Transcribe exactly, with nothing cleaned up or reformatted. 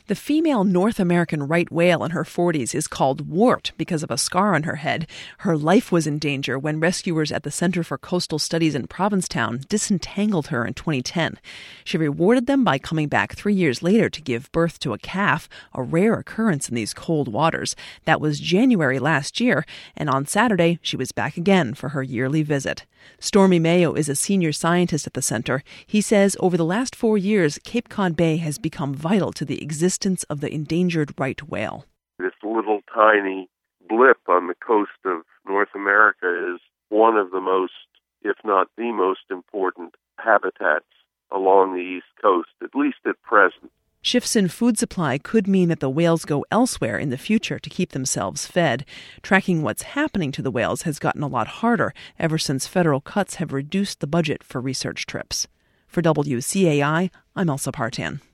The female North American right whale in her forties is called Wart because of a scar on her head. Her life was in danger when rescuers at the Center for Coastal Studies in Provincetown disentangled her in twenty ten. She rewarded them by coming back three years later to give birth to a calf, a rare occurrence in these cold waters. That was January last year, and on Saturday she was back again for her yearly visit. Stormy Mayo is a senior scientist at the center. He says over the last four years, Cape Cod Bay has become vital to the existence of the endangered right whale. This little tiny blip on the coast of North America is one of the most, if not the most important habitats along the East Coast, at least at present. Shifts in food supply could mean that the whales go elsewhere in the future to keep themselves fed. Tracking what's happening to the whales has gotten a lot harder ever since federal cuts have reduced the budget for research trips. For W C A I, I'm Elsa Partan.